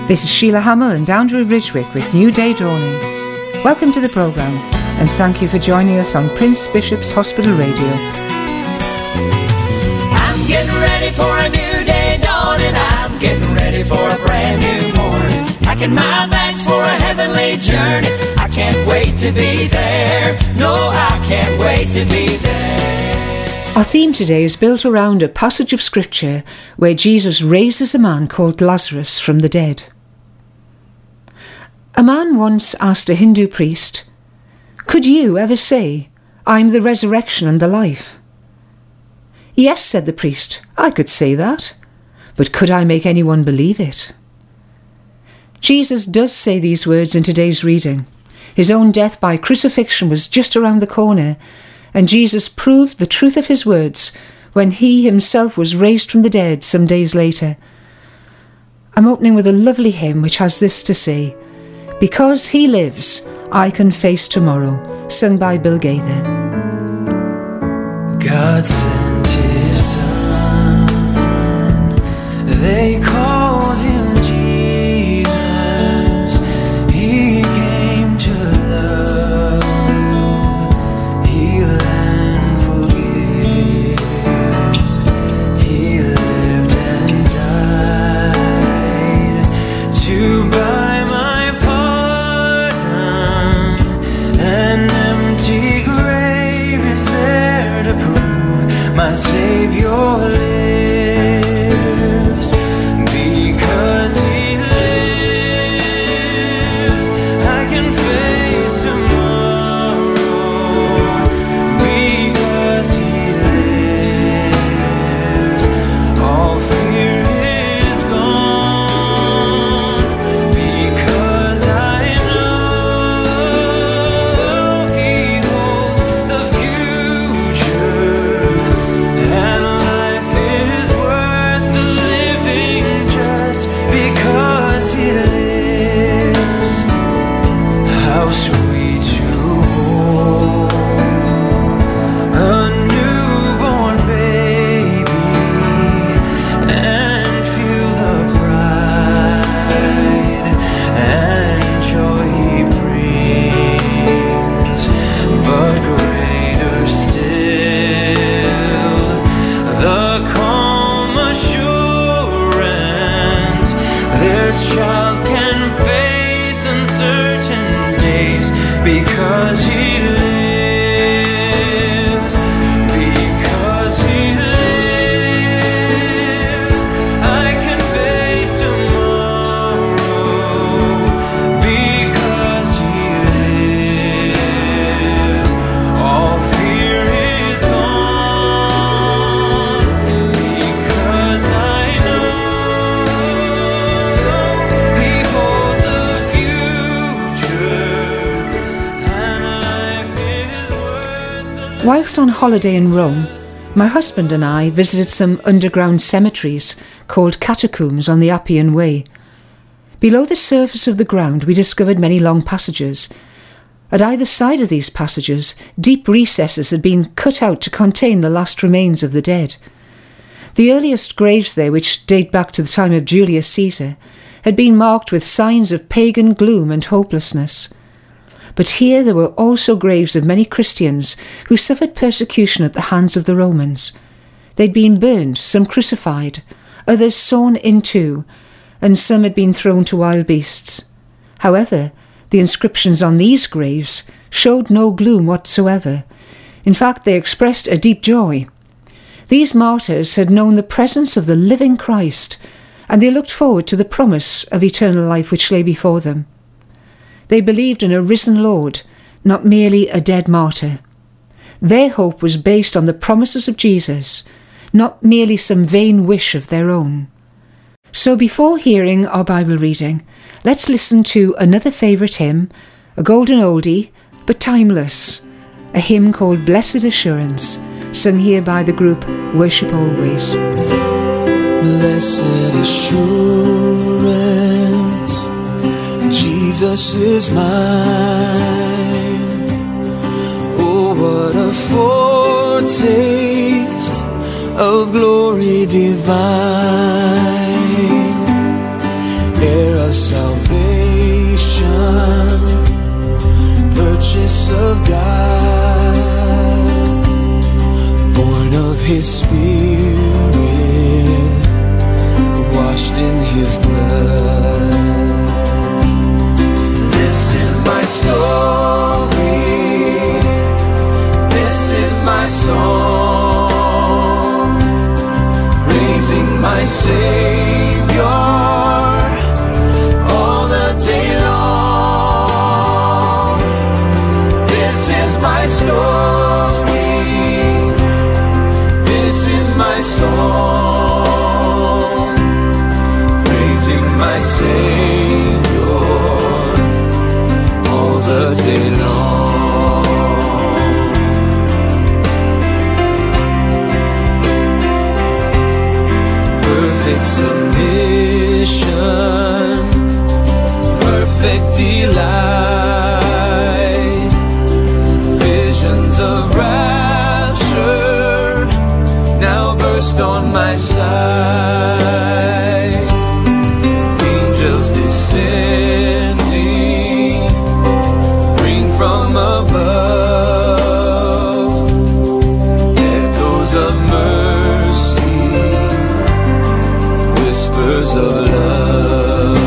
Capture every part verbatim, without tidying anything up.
This is Sheila Hamill and Andrew Ridgwick with New Day Dawning. Welcome to the programme and thank you for joining us on Prince Bishop's Hospital Radio. I'm getting ready for a new day dawning. I'm getting ready for a brand new morning. Packing my bags for a heavenly journey. I can't wait to be there. No, I can't wait to be there. Our theme today is built around a passage of scripture where Jesus raises a man called Lazarus from the dead. A man once asked a Hindu priest, "Could you ever say, 'I'm the resurrection and the life'?" "Yes," said the priest, "I could say that, but could I make anyone believe it?" Jesus does say these words in today's reading. His own death by crucifixion was just around the corner, and Jesus proved the truth of his words when he himself was raised from the dead some days later. I'm opening with a lovely hymn which has this to say: "Because he lives, I can face tomorrow," sung by Bill Gaither. God sent his son, they called him Jesus. He came to love, heal and forgive. He lived and died to buy my Savior lives. Because he lives, I can face tomorrow. Because he lives, all fear is gone. Because I know he holds the future. And life is worth the living just because he lives. How sweet to hold a newborn baby and feel the pride and joy he brings. But greater still, the calm assurance this child can face uncertain days because he lives. Because he lives, I can face tomorrow. Because he lives, all fear is gone. Because I know he holds a future, and life is worth the Whilst on holiday in Rome, my husband and I visited some underground cemeteries called catacombs on the Appian Way. Below the surface of the ground we discovered many long passages. At either side of these passages, deep recesses had been cut out to contain the last remains of the dead. The earliest graves there, which date back to the time of Julius Caesar, had been marked with signs of pagan gloom and hopelessness. But here there were also graves of many Christians who suffered persecution at the hands of the Romans. They'd been burned, some crucified, others sawn in two, and some had been thrown to wild beasts. However, the inscriptions on these graves showed no gloom whatsoever. In fact, they expressed a deep joy. These martyrs had known the presence of the living Christ, and they looked forward to the promise of eternal life which lay before them. They believed in a risen Lord, not merely a dead martyr. Their hope was based on the promises of Jesus, not merely some vain wish of their own. So before hearing our Bible reading, let's listen to another favourite hymn, a golden oldie, but timeless, a hymn called Blessed Assurance, sung here by the group Worship Always. Blessed assurance, Jesus is mine. Oh, what a foretaste glory divine, heir of house of God, born of His Spirit, washed in His blood. This is my story, this is my song, praising my Savior all the day long. This is my story, this is my song, praising my Savior all the day long. Perfect submission, perfect delight, visions of rapture now burst on my sight. Angels descending, ring from above, echoes of mercy, whispers of love.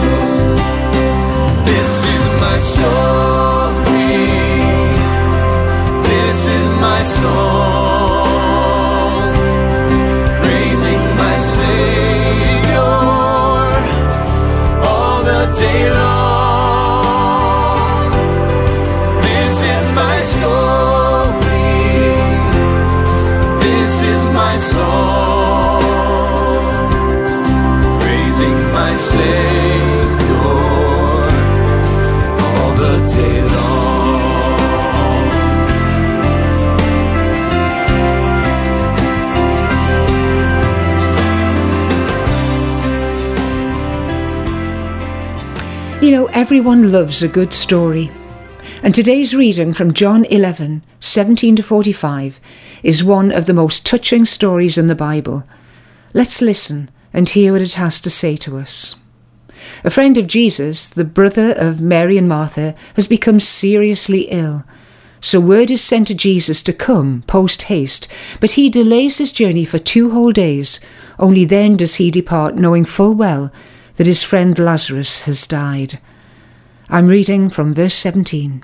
This is my story, this is my song, praising my Savior all the day long. This is my story, this is my song, praising my Savior all the day long. You know, everyone loves a good story. And today's reading from John eleven, seventeen to forty-five is one of the most touching stories in the Bible. Let's listen and hear what it has to say to us. A friend of Jesus, the brother of Mary and Martha, has become seriously ill. So word is sent to Jesus to come post-haste, but he delays his journey for two whole days. Only then does he depart, knowing full well that his friend Lazarus has died. I'm reading from verse seventeen.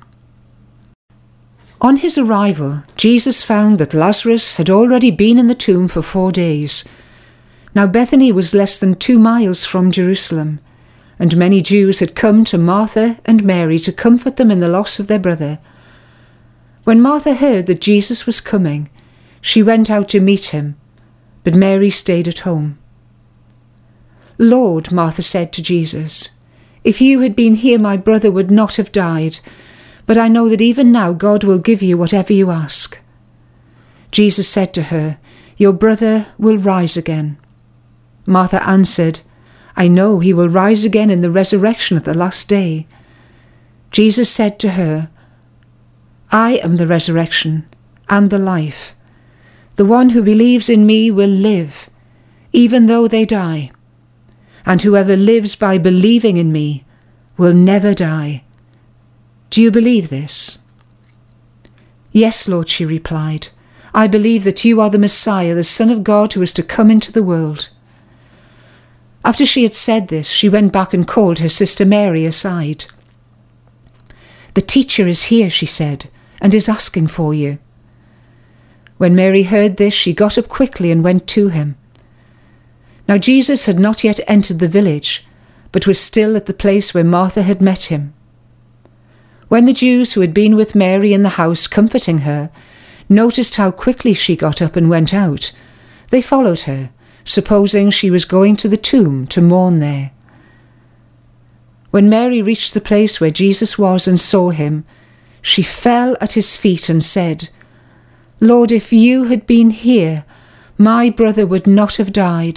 On his arrival, Jesus found that Lazarus had already been in the tomb for four days. Now Bethany was less than two miles from Jerusalem, and many Jews had come to Martha and Mary to comfort them in the loss of their brother. When Martha heard that Jesus was coming, she went out to meet him, but Mary stayed at home. "Lord," Martha said to Jesus, "if you had been here, my brother would not have died. But I know that even now God will give you whatever you ask." Jesus said to her, "Your brother will rise again." Martha answered, "I know he will rise again in the resurrection at the last day." Jesus said to her, "I am the resurrection and the life. The one who believes in me will live, even though they die. And whoever lives by believing in me will never die. Do you believe this?" "Yes, Lord," she replied. "I believe that you are the Messiah, the Son of God who is to come into the world." After she had said this, she went back and called her sister Mary aside. "The teacher is here," she said, "and is asking for you." When Mary heard this, she got up quickly and went to him. Now Jesus had not yet entered the village, but was still at the place where Martha had met him. When the Jews who had been with Mary in the house comforting her noticed how quickly she got up and went out, they followed her, supposing she was going to the tomb to mourn there. When Mary reached the place where Jesus was and saw him, she fell at his feet and said, "Lord, if you had been here, my brother would not have died."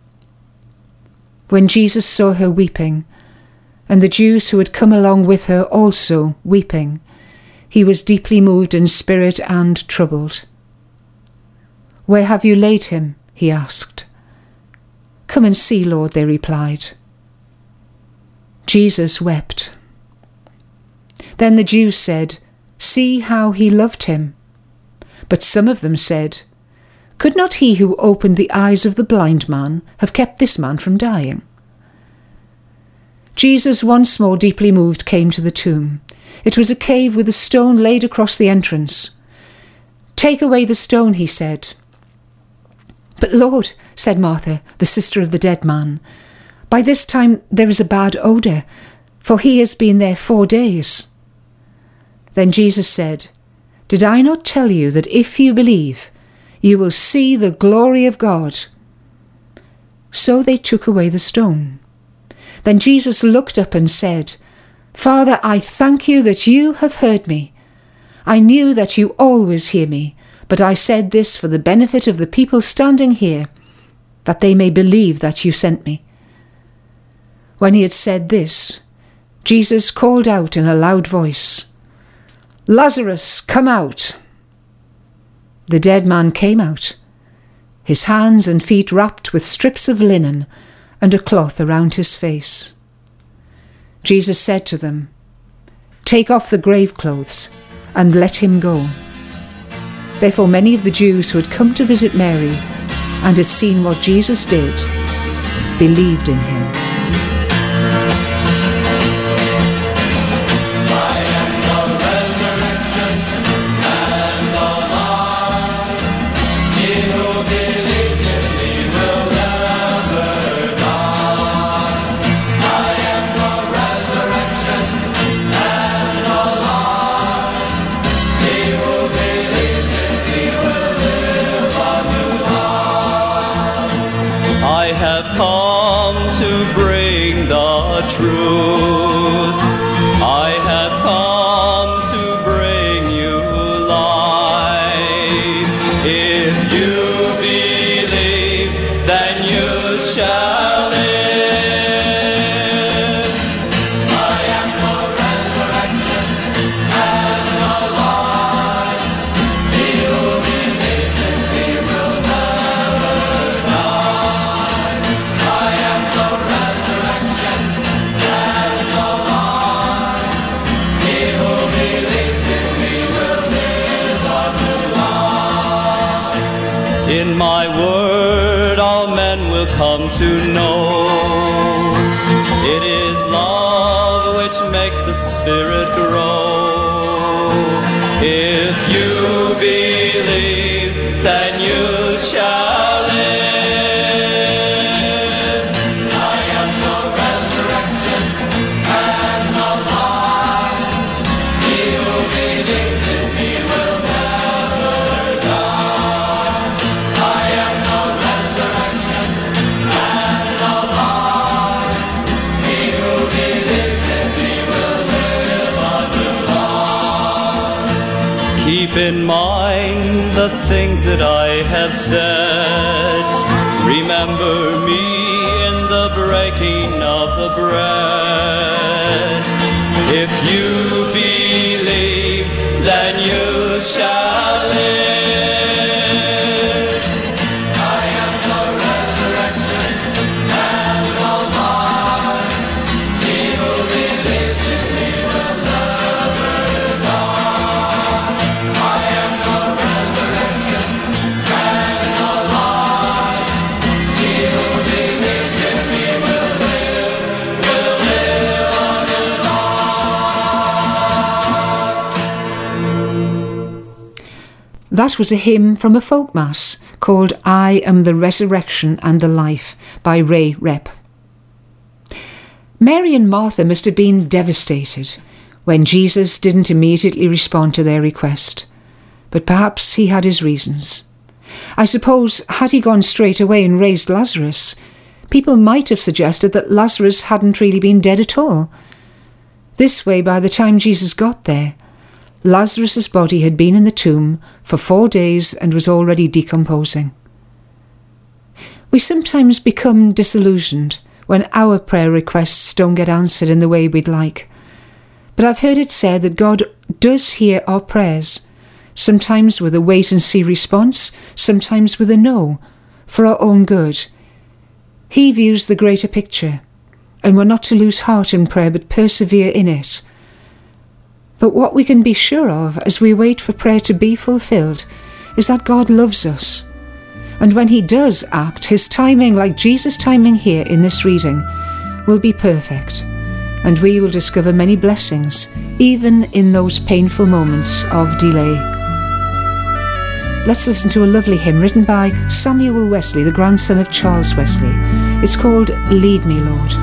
When Jesus saw her weeping, and the Jews who had come along with her also weeping, he was deeply moved in spirit and troubled. "Where have you laid him?" he asked. "Come and see, Lord," they replied. Jesus wept. Then the Jews said, See how he loved him. But some of them said, Could not he who opened the eyes of the blind man have kept this man from dying? Jesus, once more deeply moved, came to the tomb. It was a cave with a stone laid across the entrance. Take away the stone, he said. But Lord, said Martha, the sister of the dead man, by this time there is a bad odour, for he has been there four days. Then Jesus said, Did I not tell you that if you believe, you will see the glory of God? So they took away the stone. Then Jesus looked up and said, Father, I thank you that you have heard me. I knew that you always hear me, but I said this for the benefit of the people standing here, that they may believe that you sent me. When he had said this, Jesus called out in a loud voice, Lazarus, come out! The dead man came out, his hands and feet wrapped with strips of linen and a cloth around his face. Jesus said to them, Take off the grave clothes and let him go. Therefore many of the Jews who had come to visit Mary and had seen what Jesus did believed in him. In my word all men will come to know it is love which makes the Spirit grow. If you believe, then you shall live. I am the resurrection and the life. He who believes in me will never die. I am the resurrection and the life. He who believes in me will live unto life. Keep in mind the things that I have said. Remember me in the breaking of the bread. If you believe, then you shall live. I am the resurrection and the life. He who believes in me will never die. I am the resurrection and the life. He who believes in me will live, will live unto life. That was a hymn from a folk mass called I Am the Resurrection and the Life by Ray Rep. Mary and Martha must have been devastated when Jesus didn't immediately respond to their request, but perhaps he had his reasons. I suppose had he gone straight away and raised Lazarus, people might have suggested that Lazarus hadn't really been dead at all. This way, by the time Jesus got there, Lazarus's body had been in the tomb for four days and was already decomposing. We sometimes become disillusioned when our prayer requests don't get answered in the way we'd like. But I've heard it said that God does hear our prayers, sometimes with a wait-and-see response, sometimes with a no, for our own good. He views the greater picture, and we're not to lose heart in prayer but persevere in it. But what we can be sure of as we wait for prayer to be fulfilled is that God loves us. And when he does act, his timing, like Jesus' timing here in this reading, will be perfect. And we will discover many blessings, even in those painful moments of delay. Let's listen to a lovely hymn written by Samuel Wesley, the grandson of Charles Wesley. It's called Lead Me, Lord.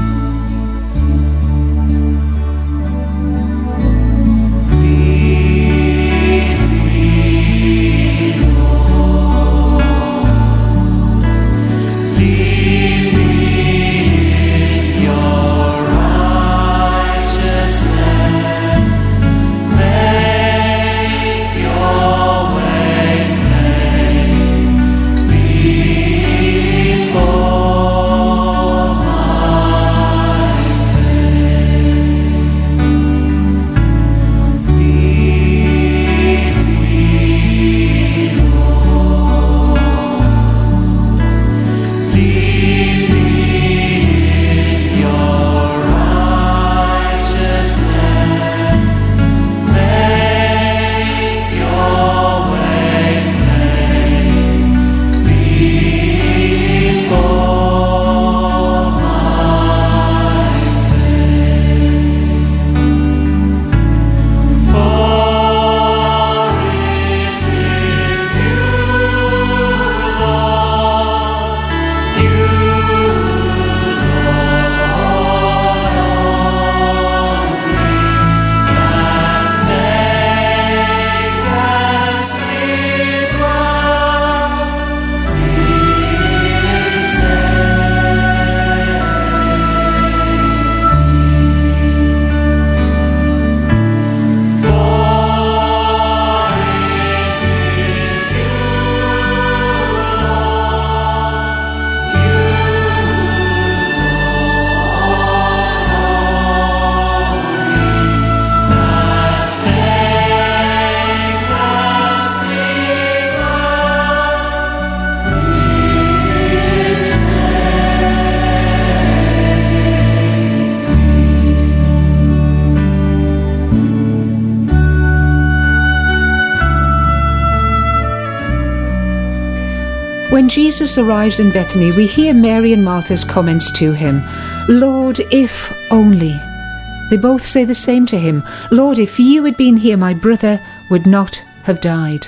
When Jesus arrives in Bethany, we hear Mary and Martha's comments to him. Lord, if only. They both say the same to him. Lord, if you had been here, my brother would not have died.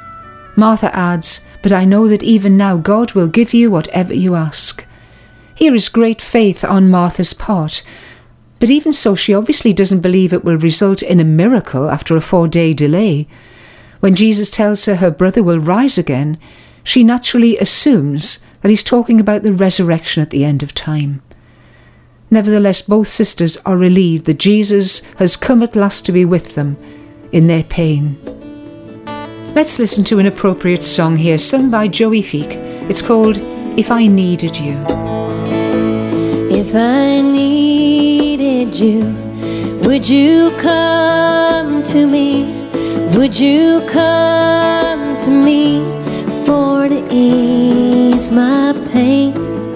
Martha adds, but I know that even now God will give you whatever you ask. Here is great faith on Martha's part. But even so, she obviously doesn't believe it will result in a miracle after a four-day delay. When Jesus tells her her brother will rise again, she naturally assumes that he's talking about the resurrection at the end of time. Nevertheless, both sisters are relieved that Jesus has come at last to be with them in their pain. Let's listen to an appropriate song here, sung by Joey Feek. It's called If I Needed You. If I needed you, would you come to me? Would you come to me for to ease my pain?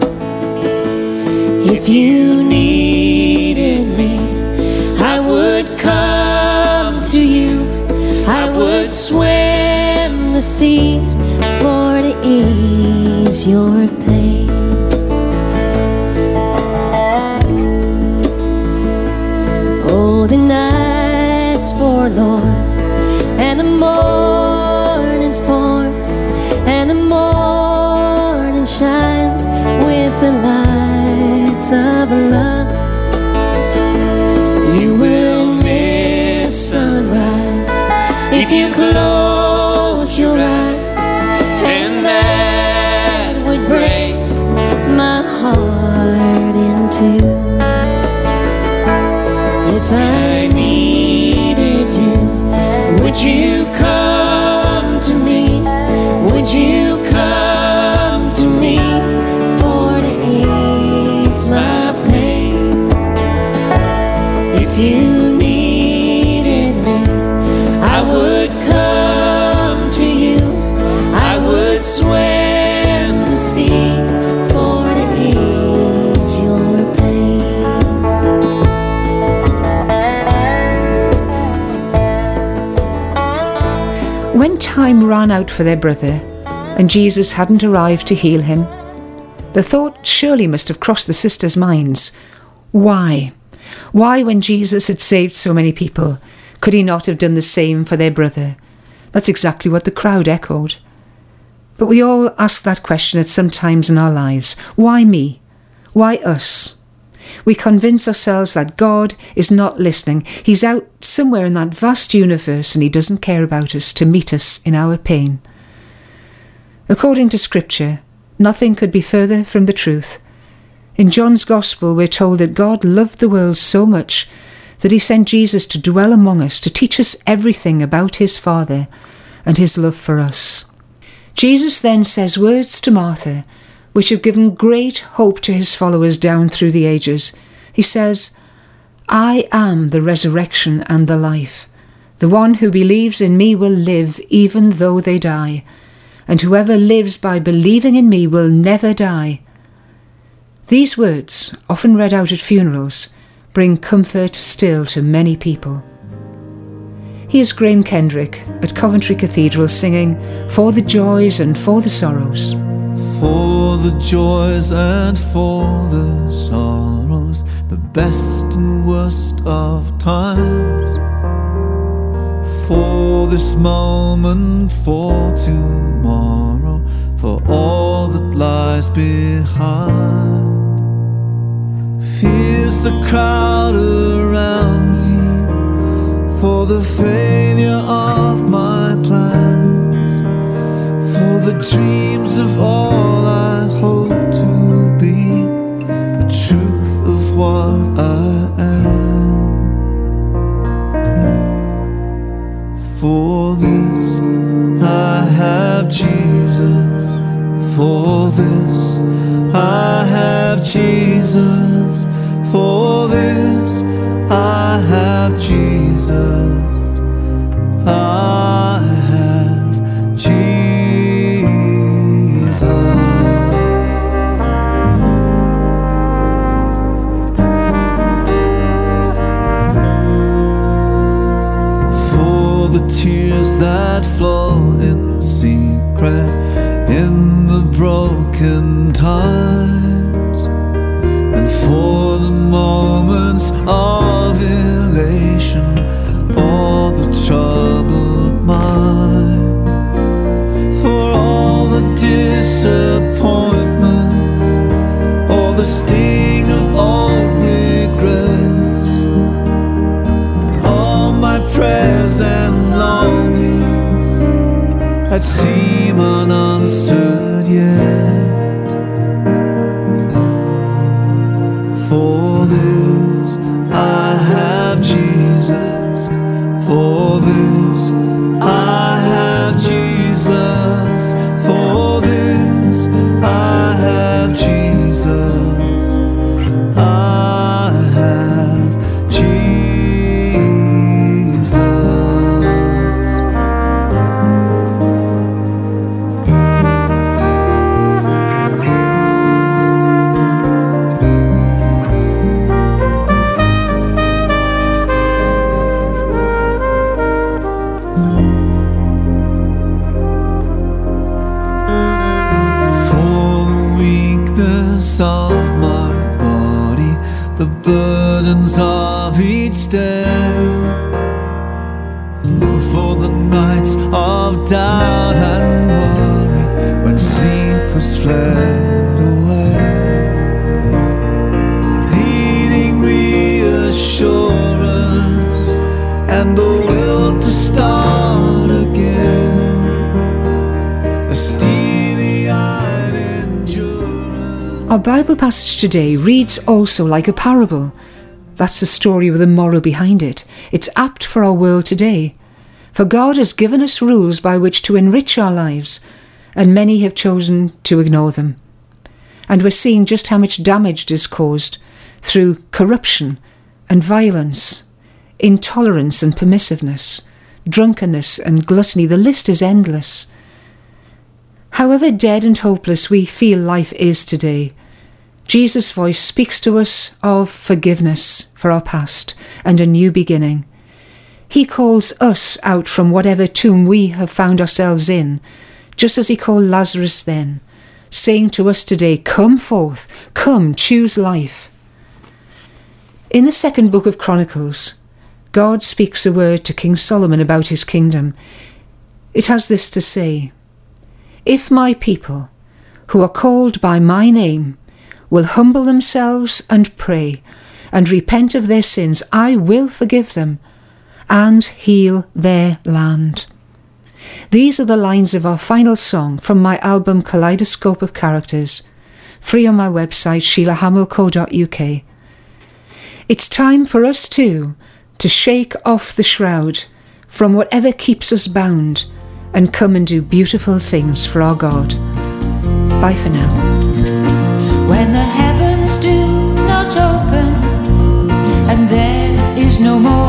If you needed me, I would come to you. I would swim the sea for to ease your pain. Oh, the night's forlorn and the morning's born, and the morning shines with the lights of love. You will miss sunrise if you close your eyes, and that would break my heart in two. If I needed you, would you come to me? Would you come to me for to ease my pain? If you needed me, I would come to you. I would swim the sea for to ease your pain. time ran out for their brother, and Jesus hadn't arrived to heal him. The thought surely must have crossed the sisters' minds. Why? Why, when Jesus had saved so many people, could he not have done the same for their brother? That's exactly what the crowd echoed. But we all ask that question at some times in our lives. Why me? Why us? We convince ourselves that God is not listening. He's out somewhere in that vast universe and he doesn't care about us to meet us in our pain. According to Scripture, nothing could be further from the truth. In John's Gospel, we're told that God loved the world so much that he sent Jesus to dwell among us, to teach us everything about his Father and his love for us. Jesus then says words to Martha which have given great hope to his followers down through the ages. He says, "I am the resurrection and the life. The one who believes in me will live even though they die, and whoever lives by believing in me will never die." These words, often read out at funerals, bring comfort still to many people. Here's Graham Kendrick at Coventry Cathedral singing "For the Joys and for the Sorrows." For the joys and for the sorrows, the best and worst of times, for this moment, for tomorrow, for all that lies behind. Fears the crowd around me, for the failure of my plans, for the dreams of all I hope to be, the truth of what I am. For this I have Jesus, for this I have Jesus, for this I have Jesus, I have Jesus. For the tears that flow in secret in the broken times, and for the moments of elation, all the troubled mind, for all the disappointments, all the sting of old regrets, all my prayers and longings that seem unanswered yet. For this I have Jesus, for this I have Jesus, for this I have Jesus, I have Jesus. Of my body, the burdens of each day, for the nights of doubt and worry, when sleep has fled away, needing reassurance and the will to start again, a steely-eyed endurance. Our Bible passage today reads also like a parable. That's the story with a moral behind it. It's apt for our world today. For God has given us rules by which to enrich our lives, and many have chosen to ignore them. And we're seeing just how much damage is caused through corruption and violence, intolerance and permissiveness, drunkenness and gluttony. The list is endless. However dead and hopeless we feel life is today, Jesus' voice speaks to us of forgiveness for our past and a new beginning. He calls us out from whatever tomb we have found ourselves in, just as he called Lazarus then, saying to us today, come forth, come, choose life. In the second book of Chronicles, God speaks a word to King Solomon about his kingdom. It has this to say, if my people, who are called by my name, will humble themselves and pray, and repent of their sins, I will forgive them, and heal their land. These are the lines of our final song from my album Kaleidoscope of Characters, free on my website sheila hamill co dot u k. It's time for us too to shake off the shroud from whatever keeps us bound and come and do beautiful things for our God. Bye for now. When the heavens do not open and there is no more